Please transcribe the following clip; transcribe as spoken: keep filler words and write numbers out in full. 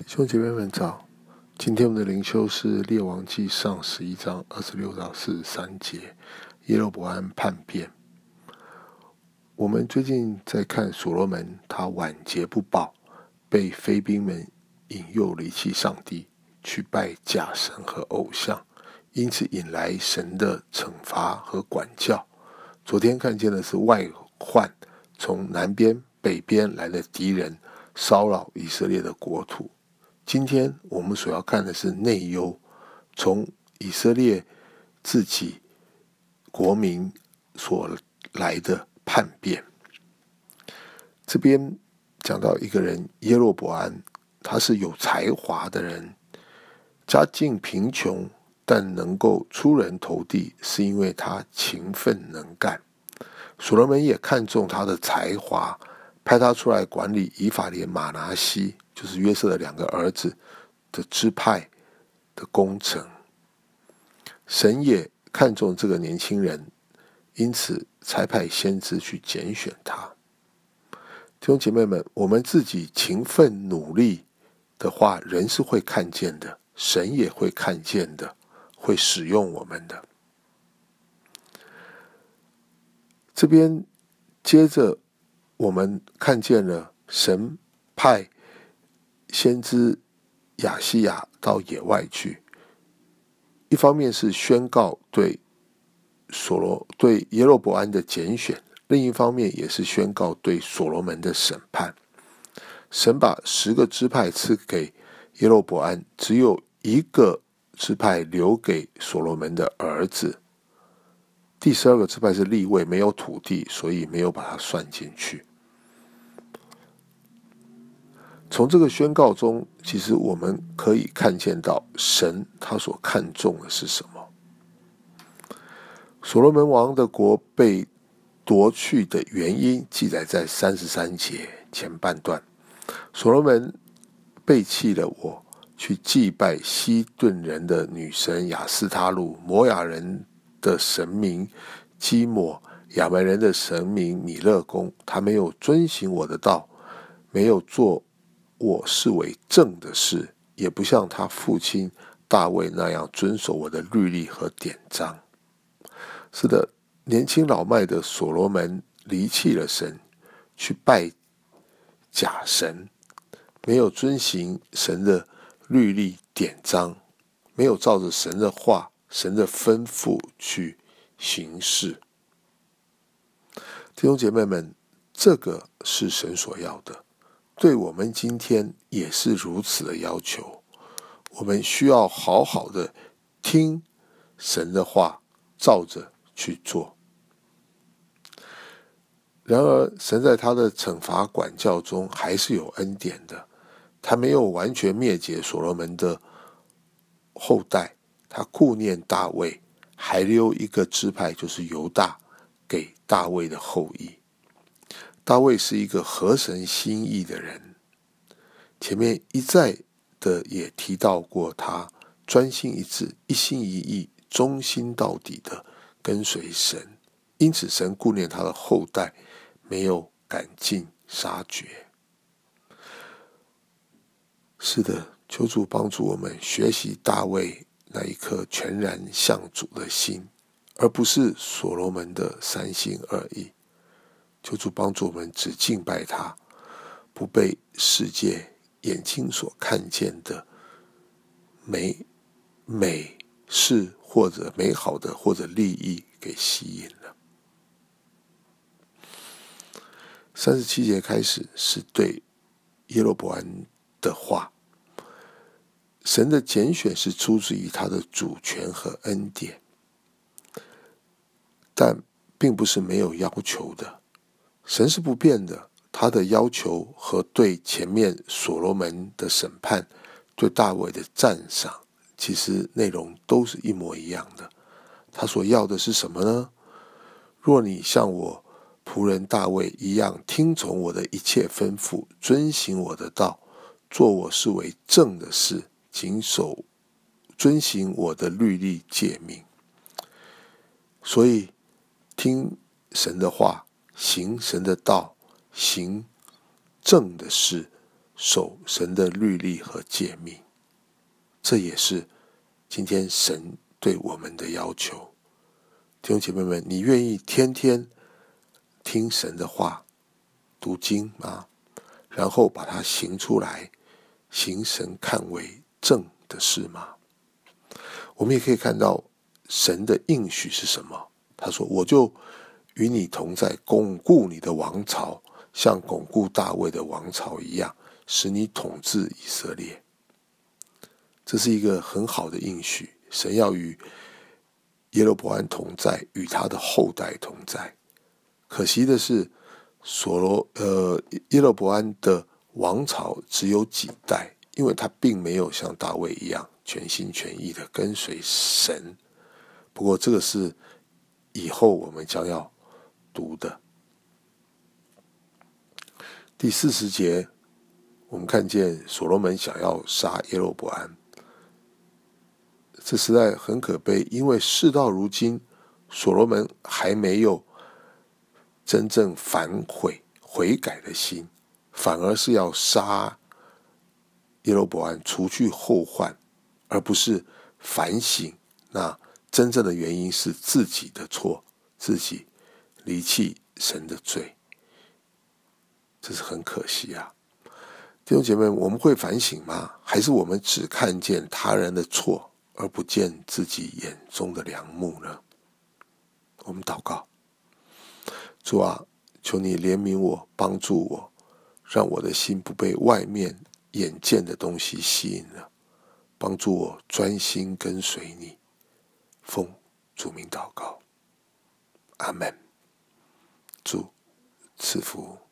弟兄姐妹们早，今天我们的灵修是列王纪上十一章二十六到四十三节，耶罗伯安叛变。我们最近在看所罗门，他晚节不保，被妃嫔们引诱离弃上帝，去拜假神和偶像，因此引来神的惩罚和管教。昨天看见的是外患，从南边北边来的敌人骚扰以色列的国土。今天我们所要看的是内忧，从以色列自己国民所来的叛变。这边讲到一个人耶罗伯安，他是有才华的人，家境贫穷，但能够出人头地，是因为他勤奋能干。所罗门也看中他的才华，派他出来管理以法莲、马拿西，就是约瑟的两个儿子的支派的工程。神也看中这个年轻人，因此差派先知去拣选他。弟兄姐妹们，我们自己勤奋努力的话，人是会看见的，神也会看见的，会使用我们的。这边接着我们看见了神派先知亚西亚到野外去，一方面是宣告对所罗对耶罗伯安的拣选，另一方面也是宣告对所罗门的审判。神把十个支派赐给耶罗伯安，只有一个支派留给所罗门的儿子。第十二个支派是利未，没有土地，所以没有把它算进去。从这个宣告中，其实我们可以看见到神他所看重的是什么。所罗门王的国被夺去的原因记载在三十三节前半段。所罗门背弃了我，去祭拜西顿人的女神亚斯他路，摩亚人的神明基抹，亚门人的神明米勒公。他没有遵行我的道，没有做我视为正的事，也不像他父亲大卫那样遵守我的律例和典章。是的，年轻老迈的所罗门离弃了神，去拜假神，没有遵行神的律例典章，没有照着神的话、神的吩咐去行事。弟兄姐妹们，这个是神所要的，对我们今天也是如此的要求。我们需要好好的听神的话，照着去做。然而神在他的惩罚管教中还是有恩典的，他没有完全灭绝所罗门的后代，他顾念大卫，还留一个支派，就是犹大，给大卫的后裔。大卫是一个合神心意的人，前面一再的也提到过，他专心一致，一心一意，忠心到底的跟随神，因此神顾念他的后代，没有赶尽杀绝。是的，求主帮助我们学习大卫那一颗全然向主的心，而不是所罗门的三心二意。求主帮助我们只敬拜他，不被世界眼睛所看见的美美事或者美好的或者利益给吸引了。三十七节开始是对耶罗伯安的话，神的拣选是出自于他的主权和恩典，但并不是没有要求的。神是不变的，他的要求和对前面所罗门的审判、对大卫的赞赏，其实内容都是一模一样的。他所要的是什么呢？若你像我仆人大卫一样，听从我的一切吩咐，遵行我的道，做我视为正的事，谨守遵行我的律例诫命。所以听神的话，行神的道，行正的事， 守神的律例和诫命。这也是今天神对我们的要求。弟兄姐妹们，你愿意天天听神的话，读经吗？然后把它行出来，行神看为正的事吗？我们也可以看到神的应许是什么。他说，我就与你同在，巩固你的王朝，像巩固大卫的王朝一样，使你统治以色列。这是一个很好的应许，神要与耶罗波安同在，与他的后代同在。可惜的是，所罗呃耶罗波安的王朝只有几代，因为他并没有像大卫一样全心全意的跟随神。不过这个是以后我们将要读的。第四十节，我们看见所罗门想要杀耶罗波安，这实在很可悲，因为事到如今，所罗门还没有真正反悔悔改的心，反而是要杀耶罗波安，除去后患，而不是反省。那真正的原因是自己的错，自己离弃神的罪，这是很可惜啊。弟兄姐妹，我们会反省吗？还是我们只看见他人的错，而不见自己眼中的梁木呢？我们祷告，主啊，求你怜悯我，帮助我，让我的心不被外面眼见的东西吸引了，帮助我专心跟随你。奉主名祷告，阿们。主赐福。